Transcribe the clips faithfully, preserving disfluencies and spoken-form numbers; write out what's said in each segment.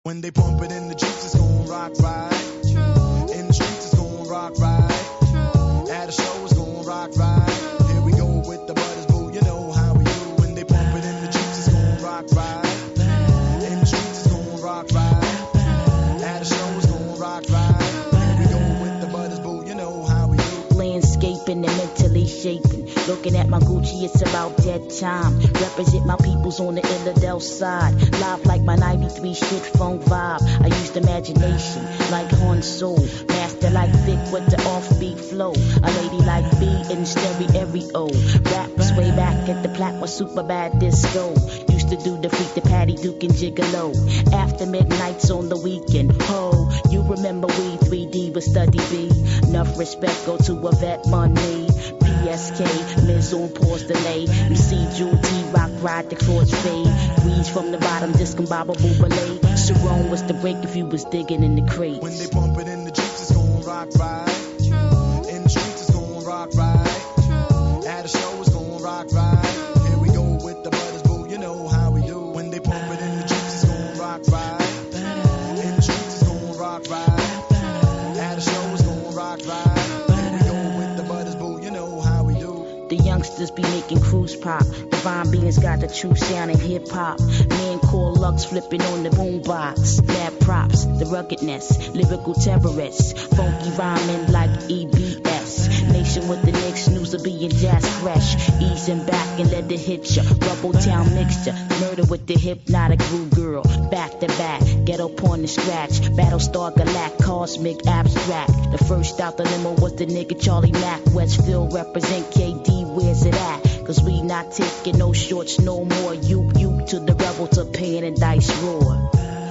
When they pump it in the streets, it's gon' rock right. True. In the streets, it's gon' rock right. True. At a show, it's gon' rock right. Here we go with the butters, boo, you know how we do. When they pump it in the streets, it's gon' rock right. In the streets, it's gon' rock right. At a show, it's gon' rock right. Here we go with the butters, boo, you know how we do. Landscaping and mentally shaping. Looking at my Gucci, it's about that time. Represent my peoples on the Illidale side. Live like my ninety-three shit funk vibe. I used imagination like Han Solo. Master like Vic with the offbeat flow. A lady like B in stereo. Raps way back at the Plaque was super bad disco. Used to do the freak, the Patty Duke and Gigolo. After midnights on the weekend. Ho, you remember we three D was study B. Enough respect go to a vet money. P S K, Miz on pause delay. You see Jewel T Rock ride the cross fade. Weeds from the bottom, discombobable belay. Sharon was the break if you was digging in the crates. When they pump it in the streets, it's gon' rock right. True. In the streets, it's gon' rock right. True. At a show, it's gon' rock right. Here we go with the butters, boo, you know how we do. When they pump it in the streets, it's gon' rock right. In the streets, it's gon' rock right. At a show, it's gon' rock right. Here we go with the butters, boo, you know how we do. The youngsters be making cruise pop. Divine beings got the true sound in hip hop. Men call Lux flipping on the boombox. Mad props, the ruggedness, lyrical terrorists. Funky rhyming like E B S. Nation with the Knicks, news of being jazz fresh. Easing back and let it hit ya. Rubble town mixture, murder with the hypnotic groove girl. Back to back, ghetto porn and scratch. Battlestar Galact, cosmic abstract. The first out the limo was the nigga Charlie Mack. Westfield represent K D, where's it at? Cause we not taking no shorts no more. You, you to the rebel to pan and dice roar.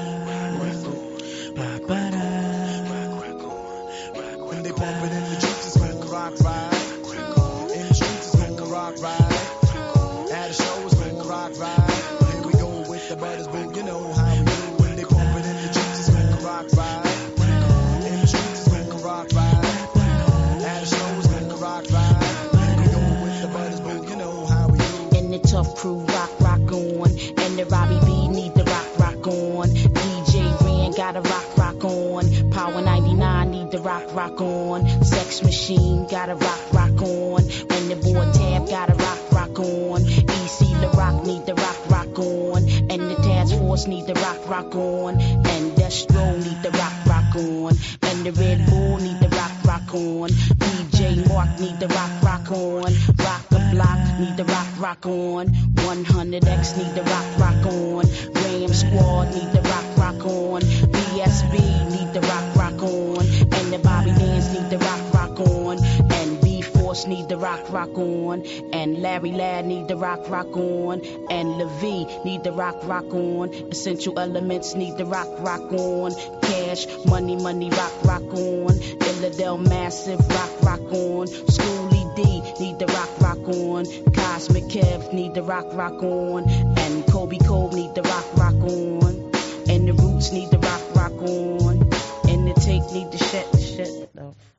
When they pump it in the streets, it's gon' rock right. In the streets, it's gon' rock right. At a show, it's gon' rock right. Here we go with the butters, boo, you know how we do. When they pump it in the streets, it's gon' rock right. In the streets, it's gon' rock right. At a show, it's gon' rock right. Here we go with the butters, boo, you know how we do. And the tough crew rock, rock on. And the Robbie B need the rock, rock on. D J Ren got a rock, rock on. Power ninety-nine need the rock, rock on. Sex Machine got a rock, rock on. And the boy Tab got a rock, rock on. E C the Rock need the rock, rock on. And the Task Force need the rock, rock on. And Destro need the rock, rock on. And the Red Bull need the rock, rock on. D J Mark need the rock, rock on. Rock the Block need the rock, rock on. one hundred X need the rock, rock on. Graham Squad need the rock, rock on. B S B need the rock, rock on. And the Bobby Dance need the rock, rock on. And B-Force need the rock, rock on. And Larry Ladd need the rock, rock on. And LeVee need the rock, rock on. Essential Elements need the rock, rock on. Cash, money, money, rock, rock on. Illidale Massive, rock, rock on. Schoolie D need the rock, rock on. Cosmic Kev need the rock, rock on. And Kobe Cole need the rock, rock on. And the Roots need the rock, rock on. And the Take need the shit, shit, though.